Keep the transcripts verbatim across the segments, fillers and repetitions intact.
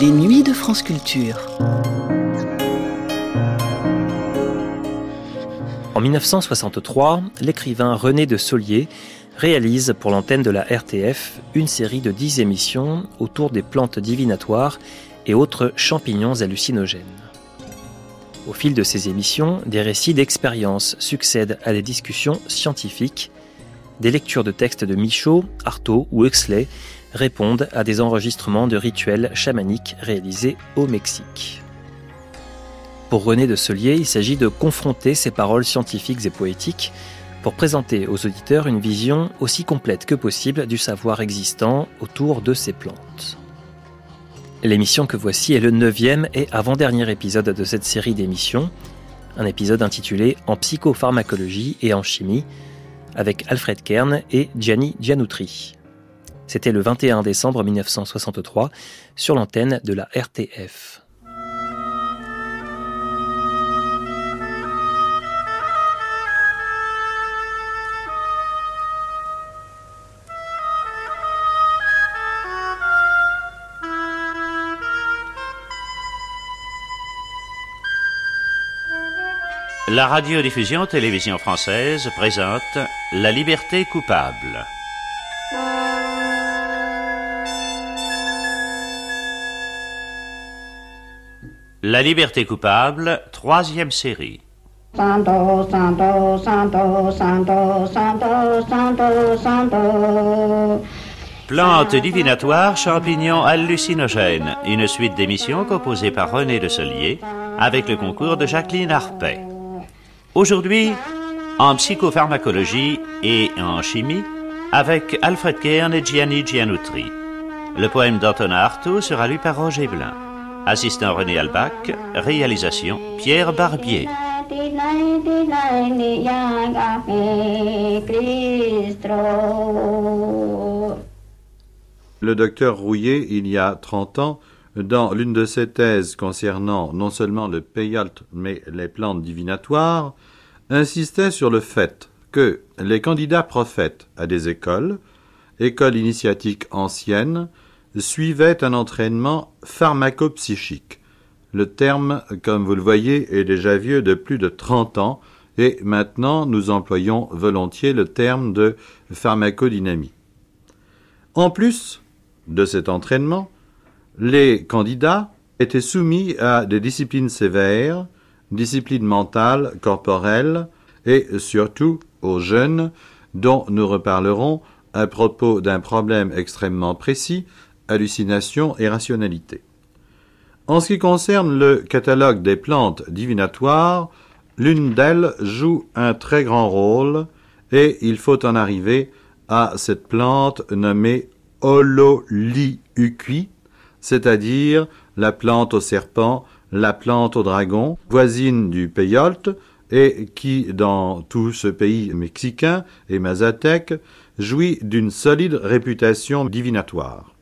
Les nuits de France Culture. En dix-neuf cent soixante-trois, l'écrivain René de Solier réalise pour l'antenne de la R T F une série de dix émissions autour des plantes divinatoires et autres champignons hallucinogènes. Au fil de ces émissions, des récits d'expériences succèdent à des discussions scientifiques. Des lectures de textes de Michaud, Artaud ou Huxley répondent à des enregistrements de rituels chamaniques réalisés au Mexique. Pour René de Solier, il s'agit de confronter ces paroles scientifiques et poétiques pour présenter aux auditeurs une vision aussi complète que possible du savoir existant autour de ces plantes. L'émission que voici est le neuvième et avant-dernier épisode de cette série d'émissions, un épisode intitulé « En psychopharmacologie et en chimie » avec Alfred Kern et Gianni Gianoutri. C'était le vingt et un décembre dix-neuf cent soixante-trois sur l'antenne de la R T F. La radiodiffusion télévision française présente La liberté coupable. La liberté coupable, troisième série. Santo, santo, santo, santo, santo, santo, santo. Plantes divinatoires, champignons hallucinogènes. Une suite d'émissions composée par René de Solier avec le concours de Jacqueline Harpet. Aujourd'hui, en psychopharmacologie et en chimie, avec Alfred Kern et Gianni Gianoutri. Le poème d'Antonin Artaud sera lu par Roger Blin. Assistant René Albach, réalisation Pierre Barbier. Le docteur Rouillet, il y a trente ans, dans l'une de ses thèses concernant non seulement le peyote, mais les plantes divinatoires, insistait sur le fait que les candidats prophètes à des écoles, écoles initiatiques anciennes, suivaient un entraînement pharmacopsychique. Le terme, comme vous le voyez, est déjà vieux de plus de trente ans, et maintenant nous employons volontiers le terme de pharmacodynamie. En plus de cet entraînement, les candidats étaient soumis à des disciplines sévères, disciplines mentales, corporelles, et surtout aux jeunes, dont nous reparlerons à propos d'un problème extrêmement précis, hallucination et rationalité. En ce qui concerne le catalogue des plantes divinatoires, l'une d'elles joue un très grand rôle, et il faut en arriver à cette plante nommée Ololiuqui, c'est-à-dire la plante au serpent, la plante au dragon, voisine du peyote, et qui, dans tout ce pays mexicain et mazatèque, jouit d'une solide réputation divinatoire.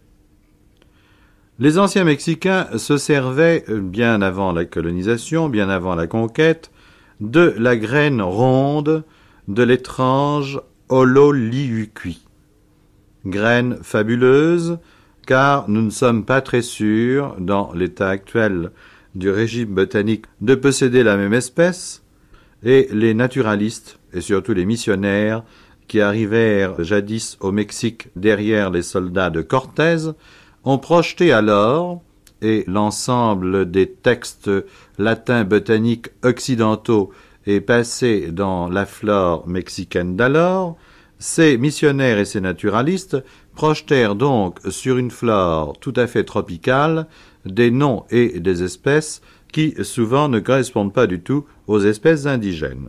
Les anciens Mexicains se servaient, bien avant la colonisation, bien avant la conquête, de la graine ronde de l'étrange Ololiuqui. Graine fabuleuse, car nous ne sommes pas très sûrs, dans l'état actuel du régime botanique, de posséder la même espèce, et les naturalistes, et surtout les missionnaires, qui arrivèrent jadis au Mexique derrière les soldats de Cortés, ont projeté alors, et l'ensemble des textes latins botaniques occidentaux est passé dans la flore mexicaine d'alors, ces missionnaires et ces naturalistes projetèrent donc sur une flore tout à fait tropicale des noms et des espèces qui souvent ne correspondent pas du tout aux espèces indigènes.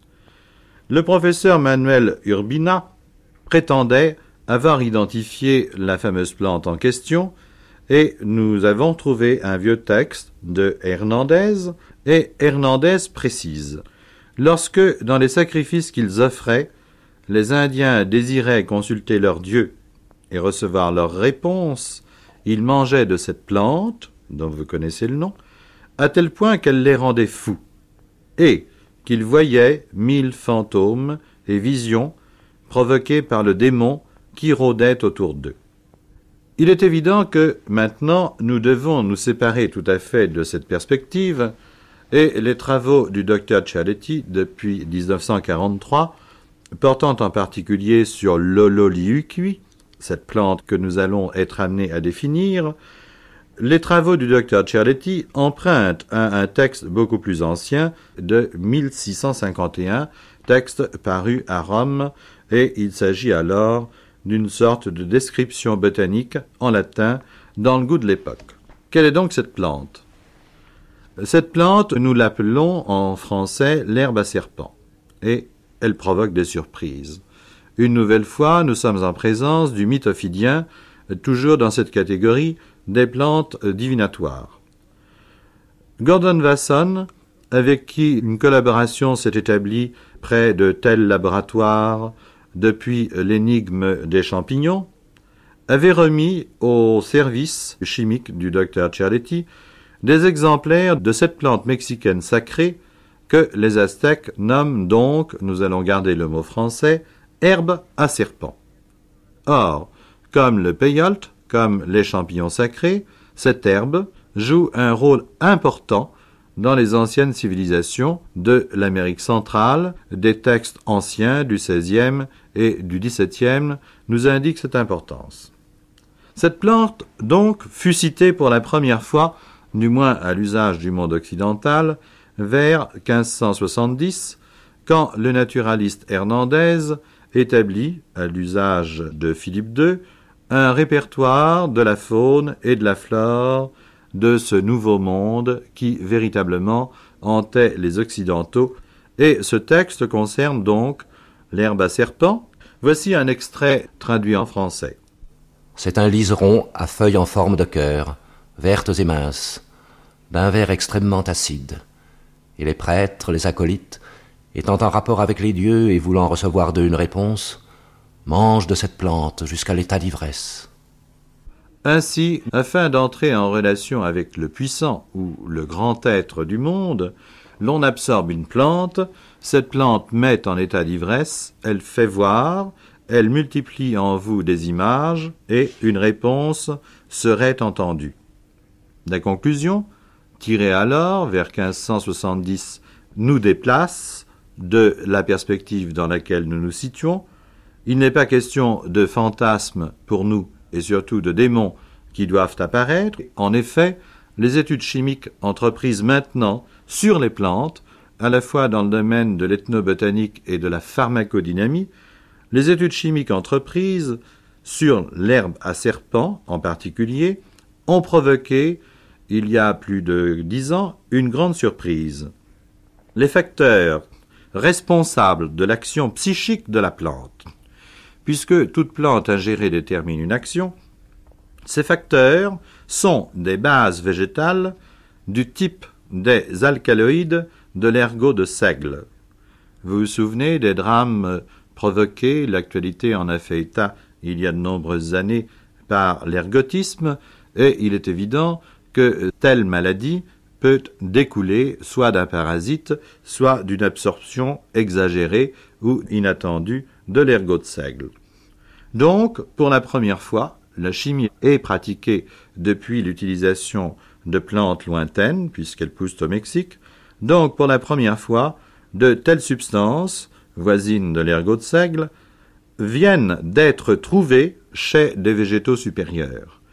Le professeur Manuel Urbina prétendait avoir identifié la fameuse plante en question et nous avons trouvé un vieux texte de Hernandez et Hernandez précise. Lorsque, dans les sacrifices qu'ils offraient, les Indiens désiraient consulter leur Dieu et recevoir leur réponse, ils mangeaient de cette plante, dont vous connaissez le nom, à tel point qu'elle les rendait fous, et qu'ils voyaient mille fantômes et visions provoqués par le démon qui rôdait autour d'eux. Il est évident que maintenant nous devons nous séparer tout à fait de cette perspective et les travaux du docteur Cialetti depuis dix-neuf cent quarante-trois, portant en particulier sur l'ololiuqui, cette plante que nous allons être amenés à définir, les travaux du docteur Cialetti empruntent à un texte beaucoup plus ancien de mille six cent cinquante et un, texte paru à Rome, et il s'agit alors d'une sorte de description botanique en latin dans le goût de l'époque. Quelle est donc cette plante ? Cette plante, nous l'appelons en français l'herbe à serpent, et elle provoque des surprises. Une nouvelle fois, nous sommes en présence du mythe ophidien, toujours dans cette catégorie des plantes divinatoires. Gordon Wasson, avec qui une collaboration s'est établie près de tel laboratoire depuis l'énigme des champignons, avait remis au service chimique du docteur Cialetti des exemplaires de cette plante mexicaine sacrée que les Aztèques nomment donc, nous allons garder le mot français, herbe à serpent. Or, comme le peyote, comme les champignons sacrés, cette herbe joue un rôle important dans les anciennes civilisations de l'Amérique centrale. Des textes anciens du seizième et du dix-septième nous indiquent cette importance. Cette plante, donc, fut citée pour la première fois, du moins à l'usage du monde occidental, vers quinze cent soixante-dix, quand le naturaliste Hernandez établit, à l'usage de Philippe deux, un répertoire de la faune et de la flore de ce nouveau monde qui véritablement hantait les Occidentaux. Et ce texte concerne donc l'herbe à serpent. Voici un extrait traduit en français. C'est un liseron à feuilles en forme de cœur, vertes et minces, d'un vert extrêmement acide. Et les prêtres, les acolytes, étant en rapport avec les dieux et voulant recevoir d'eux une réponse, mangent de cette plante jusqu'à l'état d'ivresse. Ainsi, afin d'entrer en relation avec le puissant ou le grand être du monde, l'on absorbe une plante, cette plante met en état d'ivresse, elle fait voir, elle multiplie en vous des images et une réponse serait entendue. La conclusion, tirée alors vers quinze cent soixante-dix, nous déplace de la perspective dans laquelle nous nous situons. Il n'est pas question de fantasmes pour nous et surtout de démons qui doivent apparaître. En effet, les études chimiques entreprises maintenant sur les plantes, à la fois dans le domaine de l'ethnobotanique et de la pharmacodynamie, les études chimiques entreprises sur l'herbe à serpent en particulier ont provoqué, il y a plus de dix ans, une grande surprise. Les facteurs responsables de l'action psychique de la plante, puisque toute plante ingérée détermine une action, ces facteurs sont des bases végétales du type des alcaloïdes de l'ergot de seigle. Vous vous souvenez des drames provoqués, l'actualité en a fait état il y a de nombreuses années par l'ergotisme, et il est évident que telle maladie peut découler soit d'un parasite, soit d'une absorption exagérée ou inattendue de l'ergot de seigle. Donc, pour la première fois, la chimie est pratiquée depuis l'utilisation de plantes lointaines, puisqu'elles poussent au Mexique. Donc, pour la première fois, de telles substances, voisines de l'ergot de seigle, viennent d'être trouvées chez des végétaux supérieurs.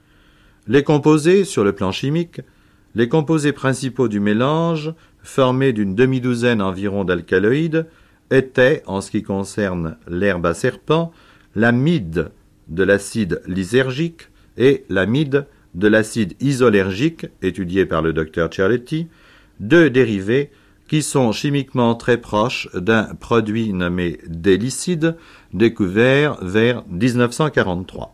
Les composés, sur le plan chimique, les composés principaux du mélange, formés d'une demi-douzaine environ d'alcaloïdes, étaient, en ce qui concerne l'herbe à serpent, l'amide de l'acide lysergique et l'amide de l'acide isolergique, étudié par le docteur Cialetti, deux dérivés qui sont chimiquement très proches d'un produit nommé délicide, découvert vers dix-neuf cent quarante-trois.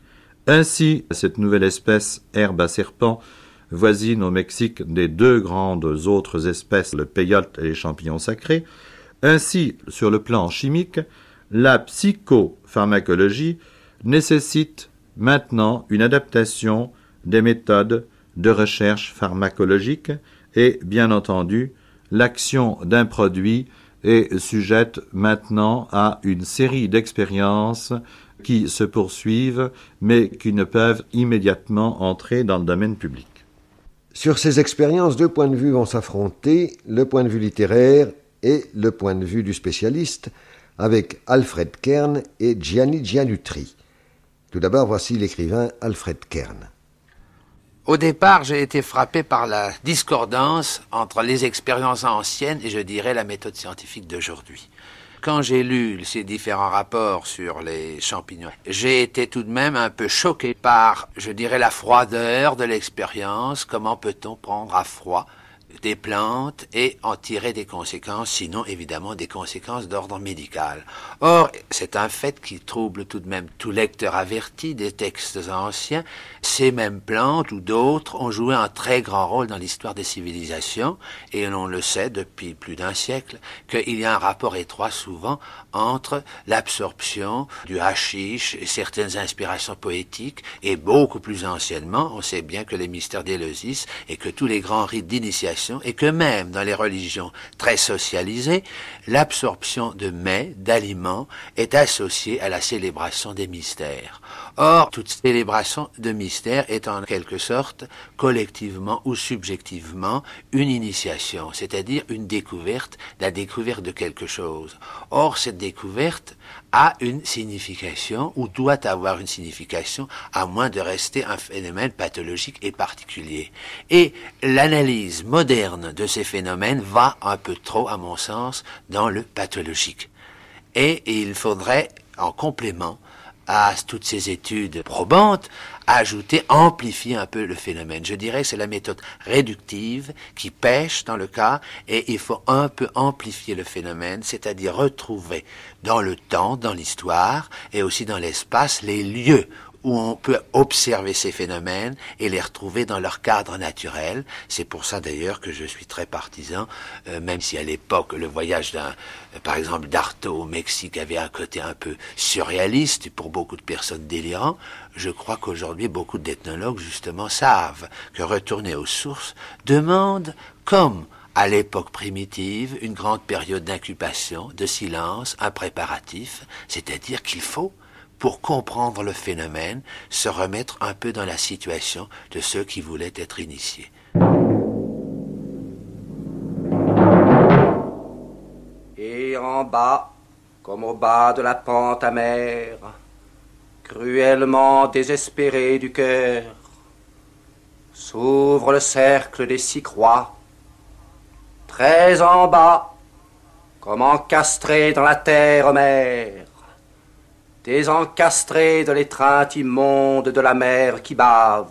Ainsi, cette nouvelle espèce, herbe à serpent, voisine au Mexique des deux grandes autres espèces, le peyote et les champignons sacrés. Ainsi, sur le plan chimique, la psychopharmacologie nécessite maintenant une adaptation des méthodes de recherche pharmacologique et, bien entendu, l'action d'un produit est sujette maintenant à une série d'expériences qui se poursuivent, mais qui ne peuvent immédiatement entrer dans le domaine public. Sur ces expériences, deux points de vue vont s'affronter, le point de vue littéraire et le point de vue du spécialiste, avec Alfred Kern et Gianni Giannutri. Tout d'abord, voici l'écrivain Alfred Kern. Au départ, j'ai été frappé par la discordance entre les expériences anciennes et, je dirais, la méthode scientifique d'aujourd'hui. Quand j'ai lu ces différents rapports sur les champignons, j'ai été tout de même un peu choqué par, je dirais, la froideur de l'expérience. Comment peut-on prendre à froid des plantes et en tirer des conséquences, sinon évidemment des conséquences d'ordre médical. Or, c'est un fait qui trouble tout de même tout lecteur averti des textes anciens. Ces mêmes plantes ou d'autres ont joué un très grand rôle dans l'histoire des civilisations et l'on le sait depuis plus d'un siècle qu'il y a un rapport étroit souvent entre l'absorption du hashish et certaines inspirations poétiques et beaucoup plus anciennement, on sait bien que les mystères d'Éleusis et que tous les grands rites d'initiation et que même dans les religions très socialisées, l'absorption de mets, d'aliments, est associée à la célébration des mystères. Or, toute célébration de mystères est en quelque sorte, collectivement ou subjectivement, une initiation, c'est-à-dire une découverte, la découverte de quelque chose. Or, cette découverte a une signification, ou doit avoir une signification, à moins de rester un phénomène pathologique et particulier. Et l'analyse moderne de ces phénomènes va un peu trop, à mon sens, dans le pathologique. Et il faudrait, en complément à toutes ces études probantes, ajouter, amplifier un peu le phénomène. Je dirais que c'est la méthode réductive qui pêche dans le cas, et il faut un peu amplifier le phénomène, c'est-à-dire retrouver dans le temps, dans l'histoire, et aussi dans l'espace, les lieux où on peut observer ces phénomènes et les retrouver dans leur cadre naturel. C'est pour ça d'ailleurs que je suis très partisan, euh, même si à l'époque le voyage d'un, euh, par exemple d'Artaud au Mexique avait un côté un peu surréaliste et pour beaucoup de personnes délirant, je crois qu'aujourd'hui beaucoup d'ethnologues justement savent que retourner aux sources demande, comme à l'époque primitive, une grande période d'incubation, de silence, un préparatif, c'est-à-dire qu'il faut, pour comprendre le phénomène, se remettre un peu dans la situation de ceux qui voulaient être initiés. Et en bas, comme au bas de la pente amère, cruellement désespéré du cœur, s'ouvre le cercle des six croix, très en bas, comme encastré dans la terre mère, désencastré de l'étreinte immonde de la mer qui bave.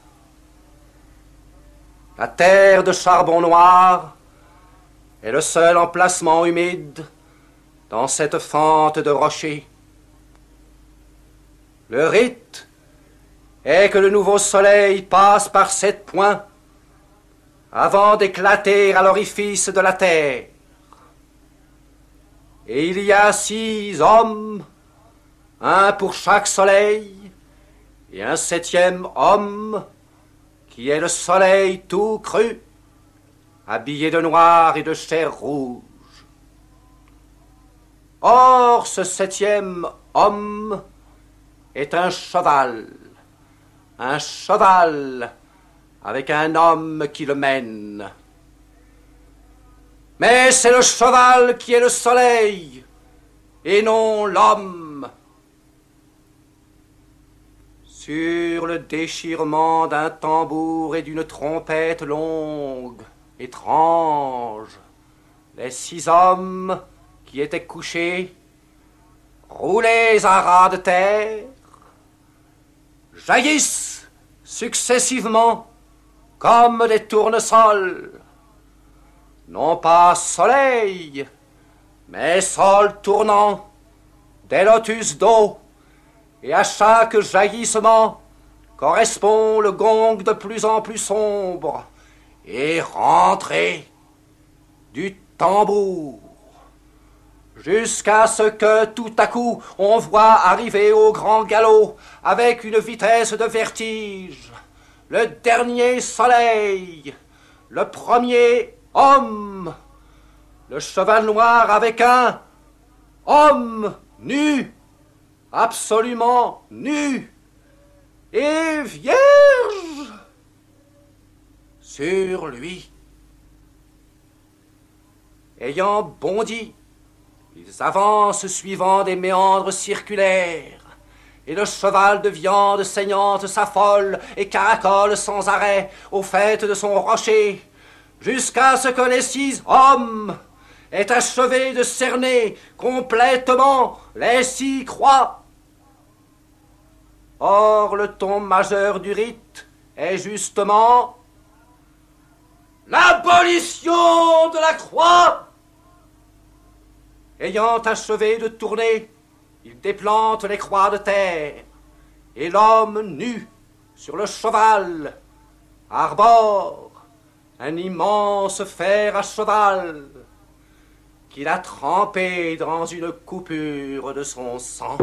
La terre de charbon noir est le seul emplacement humide dans cette fente de rochers. Le rite est que le nouveau soleil passe par sept points avant d'éclater à l'orifice de la terre. Et il y a six hommes, un pour chaque soleil, et un septième homme, qui est le soleil tout cru, habillé de noir et de chair rouge. Or, ce septième homme est un cheval, un cheval avec un homme qui le mène. Mais c'est le cheval qui est le soleil, et non l'homme. Sur le déchirement d'un tambour et d'une trompette longue, étrange, les six hommes qui étaient couchés, roulés à ras de terre, jaillissent successivement comme des tournesols, non pas soleil, mais sol tournant, des lotus d'eau, et à chaque jaillissement correspond le gong de plus en plus sombre et rentré du tambour, jusqu'à ce que tout à coup on voit arriver au grand galop, avec une vitesse de vertige, le dernier soleil, le premier homme, le cheval noir avec un homme nu, absolument nu, et vierge sur lui. Ayant bondi, ils avancent suivant des méandres circulaires, et le cheval de viande saignante s'affole et caracole sans arrêt au faîte de son rocher, jusqu'à ce que les six hommes aient achevé de cerner complètement les six croix. Or, le ton majeur du rite est justement l'abolition de la croix. Ayant achevé de tourner, il déplante les croix de terre, et l'homme nu sur le cheval arbore un immense fer à cheval qu'il a trempé dans une coupure de son sang.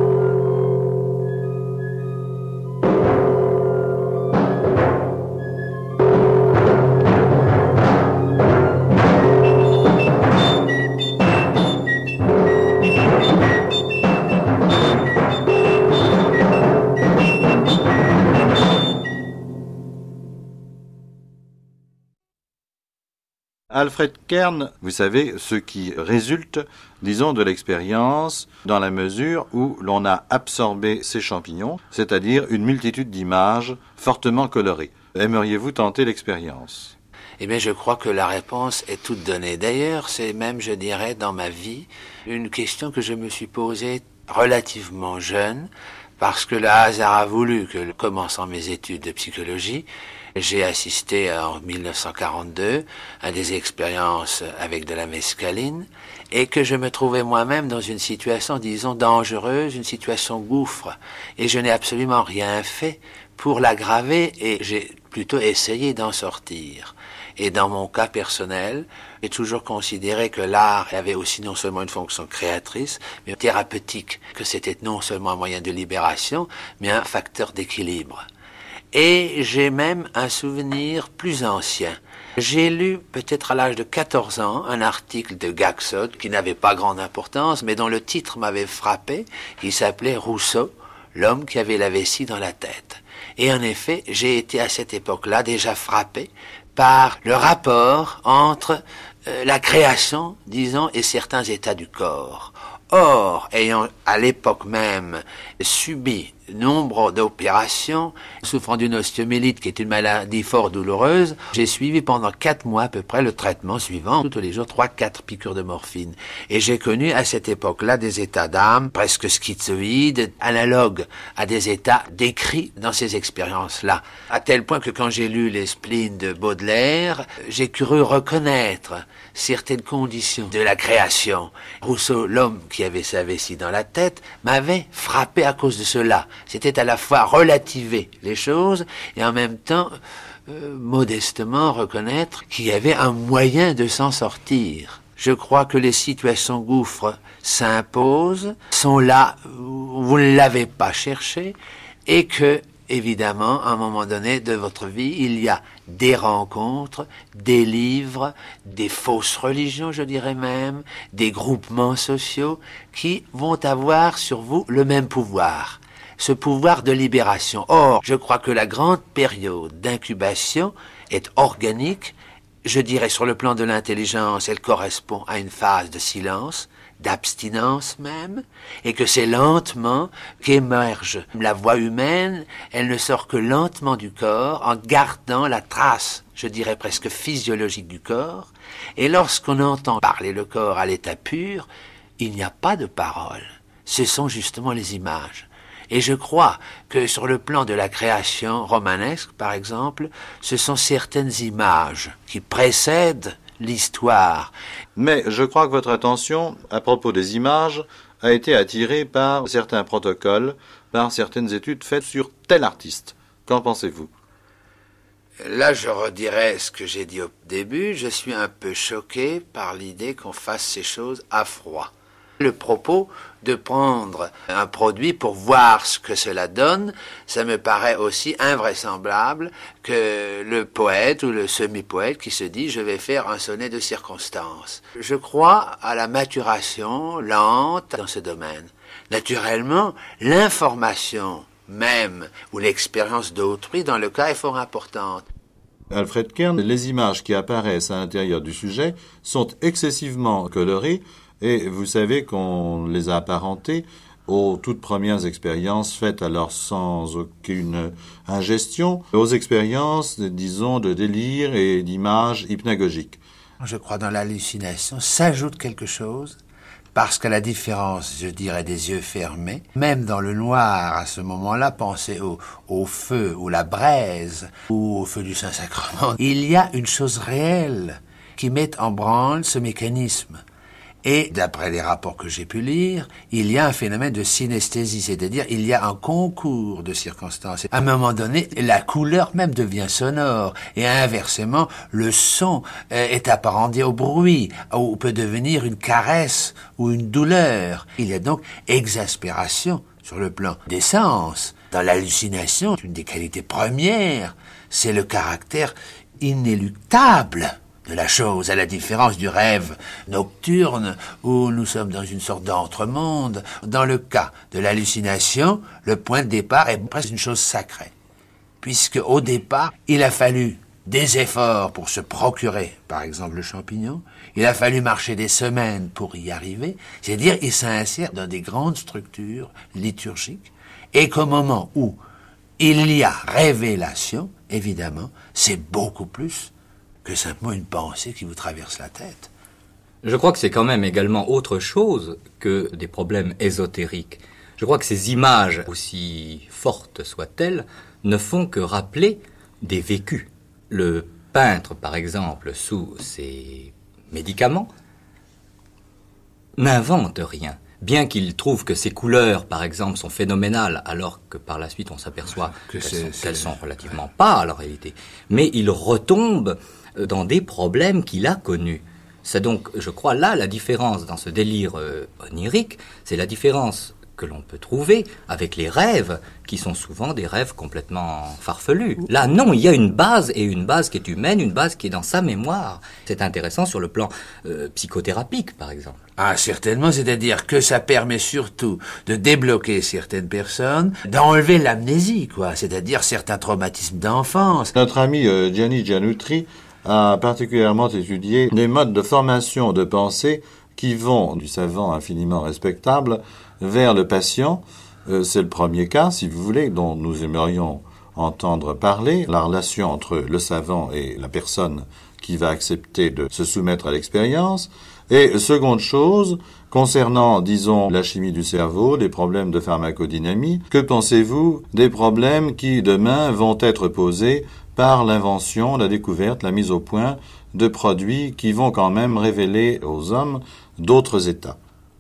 Alfred Kern, vous savez, ce qui résulte, disons, de l'expérience dans la mesure où l'on a absorbé ces champignons, c'est-à-dire une multitude d'images fortement colorées. Aimeriez-vous tenter l'expérience ? Eh bien, je crois que la réponse est toute donnée. D'ailleurs, c'est même, je dirais, dans ma vie, une question que je me suis posée relativement jeune, parce que le hasard a voulu que, commençant mes études de psychologie, j'ai assisté en mille neuf cent quarante-deux à des expériences avec de la mescaline et que je me trouvais moi-même dans une situation, disons, dangereuse, une situation gouffre. Et je n'ai absolument rien fait pour l'aggraver et j'ai plutôt essayé d'en sortir. Et dans mon cas personnel, j'ai toujours considéré que l'art avait aussi non seulement une fonction créatrice, mais thérapeutique, que c'était non seulement un moyen de libération, mais un facteur d'équilibre. Et j'ai même un souvenir plus ancien. J'ai lu, peut-être à l'âge de quatorze ans, un article de Gaxodt qui n'avait pas grande importance, mais dont le titre m'avait frappé, qui s'appelait « Rousseau, l'homme qui avait la vessie dans la tête ». Et en effet, j'ai été à cette époque-là déjà frappé par le rapport entre euh, la création, disons, et certains états du corps. Or, ayant à l'époque même subi nombre d'opérations, souffrant d'une ostéomyélite qui est une maladie fort douloureuse, j'ai suivi pendant quatre mois à peu près le traitement suivant, tous les jours, trois, quatre piqûres de morphine. Et j'ai connu à cette époque-là des états d'âme presque schizoïdes, analogues à des états décrits dans ces expériences-là. À tel point que quand j'ai lu les spleens de Baudelaire, j'ai cru reconnaître certaines conditions de la création. Rousseau, l'homme qui avait sa vessie dans la tête, m'avait frappé à cause de cela. C'était à la fois relativer les choses et en même temps, euh, modestement reconnaître qu'il y avait un moyen de s'en sortir. Je crois que les situations gouffres s'imposent, sont là, vous ne l'avez pas cherché, et que, évidemment, à un moment donné de votre vie, il y a des rencontres, des livres, des fausses religions, je dirais même, des groupements sociaux qui vont avoir sur vous le même pouvoir. Ce pouvoir de libération. Or, je crois que la grande période d'incubation est organique. Je dirais sur le plan de l'intelligence, elle correspond à une phase de silence, d'abstinence même, et que c'est lentement qu'émerge la voix humaine. Elle ne sort que lentement du corps, en gardant la trace, je dirais presque physiologique du corps. Et lorsqu'on entend parler le corps à l'état pur, il n'y a pas de parole. Ce sont justement les images. Et je crois que sur le plan de la création romanesque, par exemple, ce sont certaines images qui précèdent l'histoire. Mais je crois que votre attention, à propos des images, a été attirée par certains protocoles, par certaines études faites sur tel artiste. Qu'en pensez-vous ? Là, je redirais ce que j'ai dit au début. Je suis un peu choqué par l'idée qu'on fasse ces choses à froid. Le propos de prendre un produit pour voir ce que cela donne, ça me paraît aussi invraisemblable que le poète ou le semi-poète qui se dit « je vais faire un sonnet de circonstance ». Je crois à la maturation lente dans ce domaine. Naturellement, l'information même ou l'expérience d'autrui dans le cas est fort importante. Alfred Kern, les images qui apparaissent à l'intérieur du sujet sont excessivement colorées et vous savez qu'on les a apparentées aux toutes premières expériences faites alors sans aucune ingestion, aux expériences, disons, de délire et d'images hypnagogiques. Je crois dans l'hallucination s'ajoute quelque chose, parce qu'à la différence, je dirais, des yeux fermés, même dans le noir, à ce moment-là, pensez au, au feu, ou la braise, ou au feu du Saint-Sacrement, il y a une chose réelle qui met en branle ce mécanisme. Et d'après les rapports que j'ai pu lire, il y a un phénomène de synesthésie, c'est-à-dire il y a un concours de circonstances. À un moment donné, la couleur même devient sonore, et inversement, le son est apparenté au bruit, ou peut devenir une caresse ou une douleur. Il y a donc exaspération sur le plan des sens. Dans l'hallucination, une des qualités premières, c'est le caractère inéluctable de la chose, à la différence du rêve nocturne où nous sommes dans une sorte d'entremonde. Dans le cas de l'hallucination, le point de départ est presque une chose sacrée, puisque au départ, il a fallu des efforts pour se procurer, par exemple, le champignon, il a fallu marcher des semaines pour y arriver, c'est-à-dire il s'insère dans des grandes structures liturgiques, et qu'au moment où il y a révélation, évidemment, c'est beaucoup plus que simplement une pensée qui vous traverse la tête. Je crois que c'est quand même également autre chose que des problèmes ésotériques. Je crois que ces images, aussi fortes soient-elles, ne font que rappeler des vécus. Le peintre, par exemple, sous ses médicaments, n'invente rien. Bien qu'il trouve que ces couleurs, par exemple, sont phénoménales, alors que par la suite on s'aperçoit que qu'elles, sont, qu'elles sont relativement pâles en réalité. Mais il retombe dans des problèmes qu'il a connus. C'est donc, je crois, là la différence dans ce délire euh, onirique, c'est la différence que l'on peut trouver avec les rêves, qui sont souvent des rêves complètement farfelus. Là, non, il y a une base, et une base qui est humaine, une base qui est dans sa mémoire. C'est intéressant sur le plan euh, psychothérapique, par exemple. Ah, certainement, c'est-à-dire que ça permet surtout de débloquer certaines personnes, d'enlever l'amnésie, quoi, c'est-à-dire certains traumatismes d'enfance. Notre ami euh, Gianni Giannutri a particulièrement étudié les modes de formation de pensée qui vont du savant infiniment respectable vers le patient. Euh, c'est le premier cas, si vous voulez, dont nous aimerions entendre parler, la relation entre le savant et la personne qui va accepter de se soumettre à l'expérience. Et seconde chose, concernant, disons, la chimie du cerveau, des problèmes de pharmacodynamie, que pensez-vous des problèmes qui, demain, vont être posés par l'invention, la découverte, la mise au point de produits qui vont quand même révéler aux hommes d'autres états?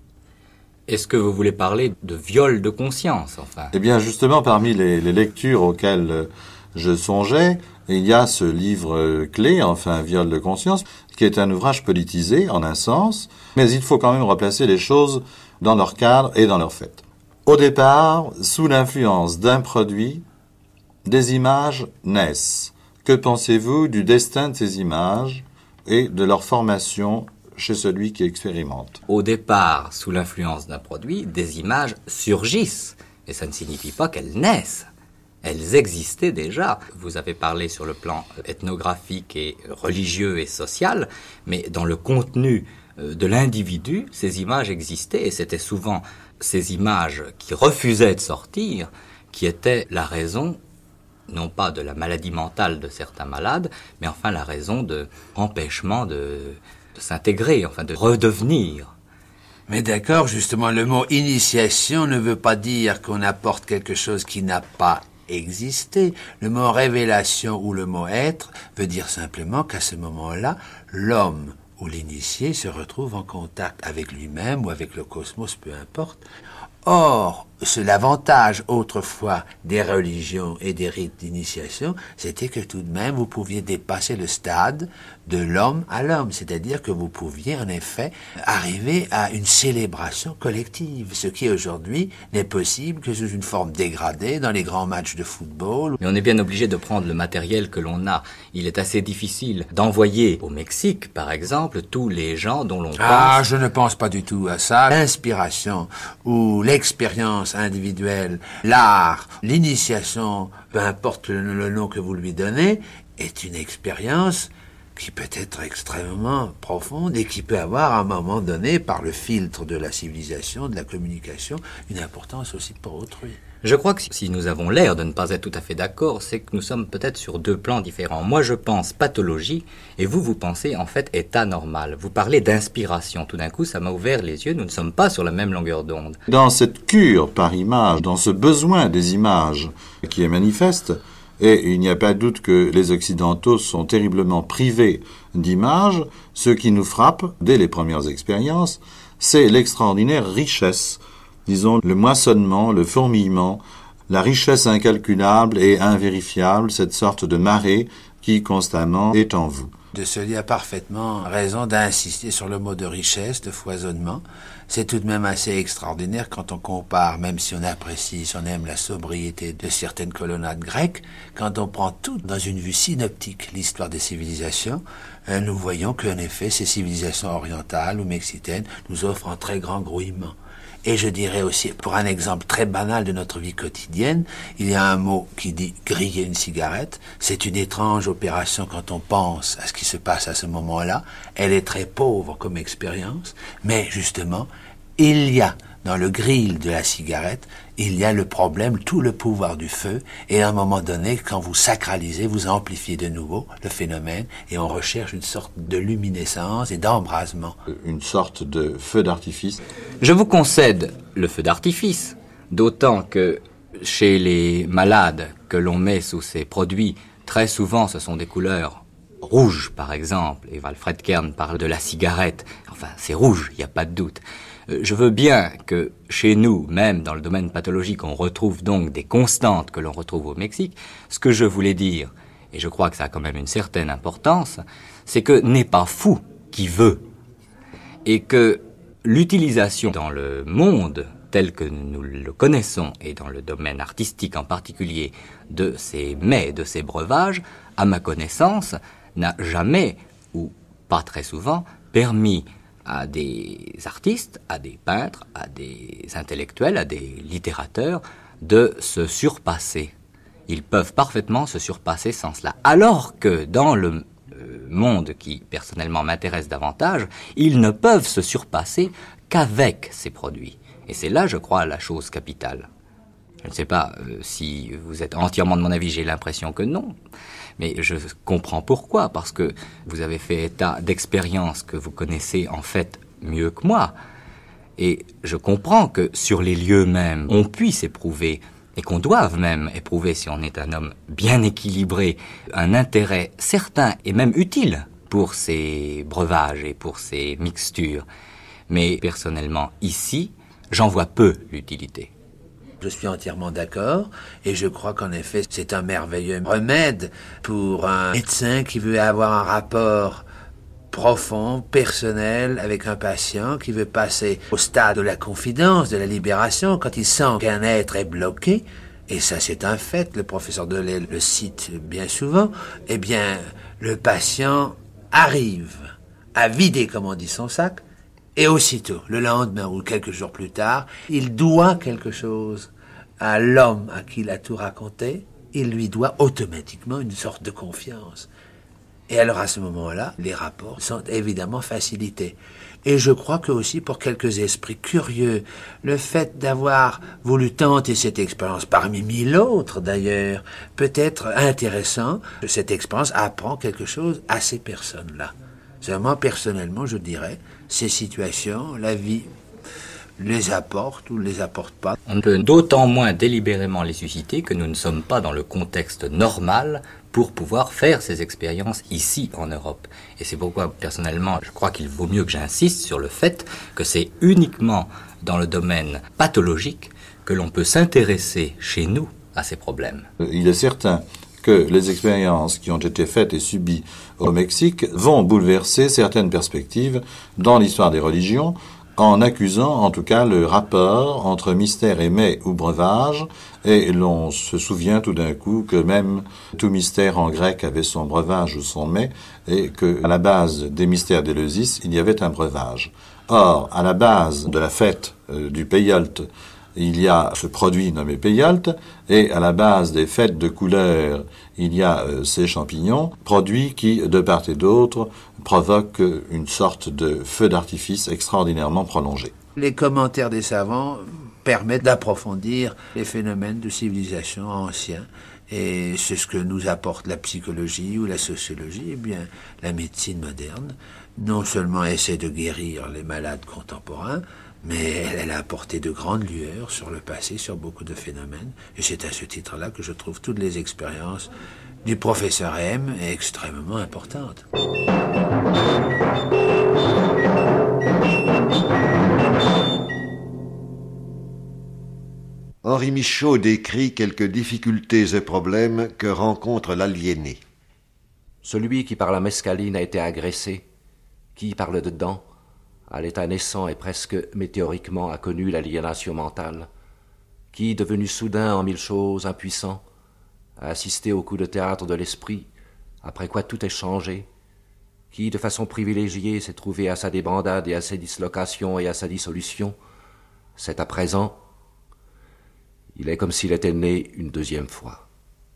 Est-ce que vous voulez parler de viol de conscience, enfin? Eh bien, justement, parmi les, les lectures auxquelles je songeais, il y a ce livre clé, enfin, Viol de conscience, qui est un ouvrage politisé, en un sens, mais il faut quand même replacer les choses dans leur cadre et dans leur fait. Au départ, sous l'influence d'un produit, des images naissent. Que pensez-vous du destin de ces images et de leur formation chez celui qui expérimente? Au départ, sous l'influence d'un produit, des images surgissent, et ça ne signifie pas qu'elles naissent. Elles existaient déjà. Vous avez parlé sur le plan ethnographique et religieux et social, mais dans le contenu de l'individu, ces images existaient, et c'était souvent ces images qui refusaient de sortir qui étaient la raison, non pas de la maladie mentale de certains malades, mais enfin la raison de empêchement de, de s'intégrer, enfin de redevenir. Mais d'accord, justement, le mot initiation ne veut pas dire qu'on apporte quelque chose qui n'a pas existé. Le mot révélation ou le mot être veut dire simplement qu'à ce moment-là, l'homme ou l'initié se retrouve en contact avec lui-même ou avec le cosmos, peu importe. Or, c'est l'avantage autrefois des religions et des rites d'initiation, c'était que tout de même vous pouviez dépasser le stade de l'homme à l'homme, c'est-à-dire que vous pouviez en effet arriver à une célébration collective, ce qui aujourd'hui n'est possible que sous une forme dégradée dans les grands matchs de football. Mais on est bien obligé de prendre le matériel que l'on a. Il est assez difficile d'envoyer au Mexique, par exemple, tous les gens dont l'on pense. Ah, je ne pense pas du tout à ça. L'inspiration ou l'expérience individuelle, l'art, l'initiation, peu importe le, le nom que vous lui donnez, est une expérience qui peut être extrêmement profonde et qui peut avoir à un moment donné, par le filtre de la civilisation, de la communication, une importance aussi pour autrui. Je crois que si nous avons l'air de ne pas être tout à fait d'accord, c'est que nous sommes peut-être sur deux plans différents. Moi, je pense pathologie, et vous, vous pensez en fait état normal. Vous parlez d'inspiration. Tout d'un coup, ça m'a ouvert les yeux. Nous ne sommes pas sur la même longueur d'onde. Dans cette cure par image, dans ce besoin des images qui est manifeste, et il n'y a pas de doute que les Occidentaux sont terriblement privés d'images, ce qui nous frappe, dès les premières expériences, c'est l'extraordinaire richesse, disons le moissonnement, le fourmillement, la richesse incalculable et invérifiable, cette sorte de marée qui constamment est en vous. De Sully a parfaitement raison d'insister sur le mot de richesse, de foisonnement. C'est tout de même assez extraordinaire quand on compare, même si on apprécie, si on aime la sobriété de certaines colonnades grecques, quand on prend tout dans une vue synoptique, l'histoire des civilisations, euh, nous voyons qu'en effet, ces civilisations orientales ou mexicaines nous offrent un très grand grouillement. Et je dirais aussi, pour un exemple très banal de notre vie quotidienne, il y a un mot qui dit « griller une cigarette ». C'est une étrange opération quand on pense à ce qui se passe à ce moment-là. Elle est très pauvre comme expérience, mais justement, il y a dans le grill de la cigarette, il y a le problème, tout le pouvoir du feu, et à un moment donné, quand vous sacralisez, vous amplifiez de nouveau le phénomène, et on recherche une sorte de luminescence et d'embrasement. Une sorte de feu d'artifice. Je vous concède le feu d'artifice, d'autant que chez les malades que l'on met sous ces produits, très souvent ce sont des couleurs rouges, par exemple, et Alfred Kern parle de la cigarette, enfin c'est rouge, il n'y a pas de doute. Je veux bien que chez nous, même dans le domaine pathologique, on retrouve donc des constantes que l'on retrouve au Mexique. Ce que je voulais dire, et je crois que ça a quand même une certaine importance, c'est que n'est pas fou qui veut. Et que l'utilisation dans le monde tel que nous le connaissons, et dans le domaine artistique en particulier, de ces mets, de ces breuvages, à ma connaissance, n'a jamais, ou pas très souvent, permis à des artistes, à des peintres, à des intellectuels, à des littérateurs, de se surpasser. Ils peuvent parfaitement se surpasser sans cela. Alors que dans le monde qui, personnellement, m'intéresse davantage, ils ne peuvent se surpasser qu'avec ces produits. Et c'est là, je crois, la chose capitale. Je ne sais pas euh, si vous êtes entièrement de mon avis, j'ai l'impression que non. Mais je comprends pourquoi, parce que vous avez fait état d'expériences que vous connaissez en fait mieux que moi. Et je comprends que sur les lieux mêmes, on puisse éprouver, et qu'on doive même éprouver, si on est un homme bien équilibré, un intérêt certain et même utile pour ces breuvages et pour ces mixtures. Mais personnellement, ici, j'en vois peu l'utilité. Je suis entièrement d'accord, et je crois qu'en effet, c'est un merveilleux remède pour un médecin qui veut avoir un rapport profond, personnel, avec un patient, qui veut passer au stade de la confidence, de la libération, quand il sent qu'un être est bloqué, et ça c'est un fait, le professeur Delay le cite bien souvent, eh bien, le patient arrive à vider, comme on dit, son sac, et aussitôt, le lendemain ou quelques jours plus tard, il doit quelque chose à l'homme à qui il a tout raconté, il lui doit automatiquement une sorte de confiance. Et alors à ce moment-là, les rapports sont évidemment facilités. Et je crois que aussi pour quelques esprits curieux, le fait d'avoir voulu tenter cette expérience, parmi mille autres d'ailleurs, peut être intéressant. Cette expérience apprend quelque chose à ces personnes-là. Seulement, personnellement, je dirais, ces situations, la vie les apportent ou ne les apportent pas. On peut d'autant moins délibérément les susciter que nous ne sommes pas dans le contexte normal pour pouvoir faire ces expériences ici en Europe. Et c'est pourquoi, personnellement, je crois qu'il vaut mieux que j'insiste sur le fait que c'est uniquement dans le domaine pathologique que l'on peut s'intéresser chez nous à ces problèmes. Il est certain que les expériences qui ont été faites et subies au Mexique vont bouleverser certaines perspectives dans l'histoire des religions, en accusant en tout cas le rapport entre mystère et mets ou breuvage, et l'on se souvient tout d'un coup que même tout mystère en grec avait son breuvage ou son mets, et qu'à la base des mystères d'Éleusis, il y avait un breuvage. Or, à la base de la fête euh, du Peyolte, il y a ce produit nommé Peyolte, et à la base des fêtes de couleurs, il y a euh, ces champignons, produits qui, de part et d'autre, provoquent une sorte de feu d'artifice extraordinairement prolongé. Les commentaires des savants permettent d'approfondir les phénomènes de civilisation anciens, et c'est ce que nous apporte la psychologie ou la sociologie. Eh bien, la médecine moderne, non seulement essaie de guérir les malades contemporains, mais elle a apporté de grandes lueurs sur le passé, sur beaucoup de phénomènes. Et c'est à ce titre-là que je trouve toutes les expériences du professeur M extrêmement importantes. Henri Michaud décrit quelques difficultés et problèmes que rencontre l'aliéné. Celui qui par la mescaline a été agressé, qui par le dedans, à l'état naissant et presque météoriquement a connu l'aliénation mentale, qui, devenu soudain en mille choses impuissant, a assisté au coup de théâtre de l'esprit, après quoi tout est changé, qui, de façon privilégiée, s'est trouvé à sa débandade et à ses dislocations et à sa dissolution, c'est à présent, il est comme s'il était né une deuxième fois.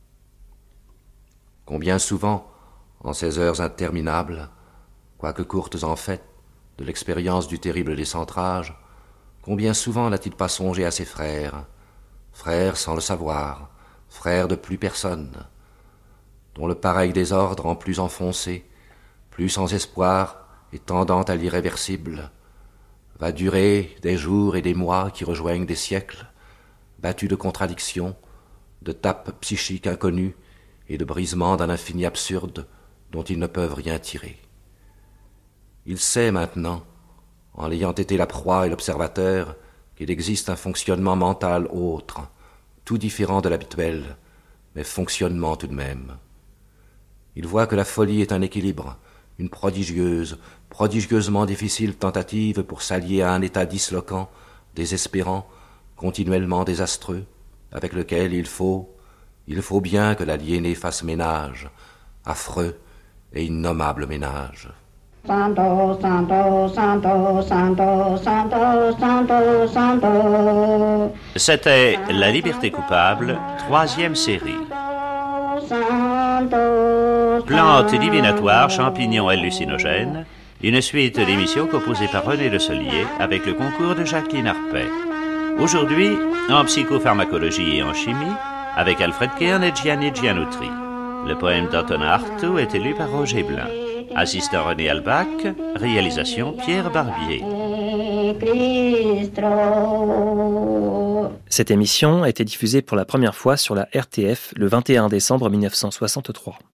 Combien souvent, en ces heures interminables, quoique courtes en fait, de l'expérience du terrible décentrage, combien souvent n'a-t-il pas songé à ses frères, frères sans le savoir, frères de plus personne, dont le pareil désordre en plus enfoncé, plus sans espoir et tendant à l'irréversible, va durer des jours et des mois qui rejoignent des siècles, battus de contradictions, de tapes psychiques inconnues et de brisements d'un infini absurde dont ils ne peuvent rien tirer. Il sait maintenant, en l'ayant été la proie et l'observateur, qu'il existe un fonctionnement mental autre, tout différent de l'habituel, mais fonctionnement tout de même. Il voit que la folie est un équilibre, une prodigieuse, prodigieusement difficile tentative pour s'allier à un état disloquant, désespérant, continuellement désastreux, avec lequel il faut, il faut bien que l'aliéné fasse ménage, affreux et innommable ménage. Santo, santo, santo, santo, santo, santo, santo. C'était La Liberté coupable, troisième série. Plantes divinatoires, champignons hallucinogènes, une suite d'émissions composées par René Le Solier avec le concours de Jacqueline Arpet. Aujourd'hui, en psychopharmacologie et en chimie, avec Alfred Kern et Gianni Gianoutri. Le poème d'Antonin Artaud est lu par Roger Blin. Assistant René Albach, réalisation Pierre Barbier. Cette émission a été diffusée pour la première fois sur la R T F le vingt et un décembre mille neuf cent soixante-trois.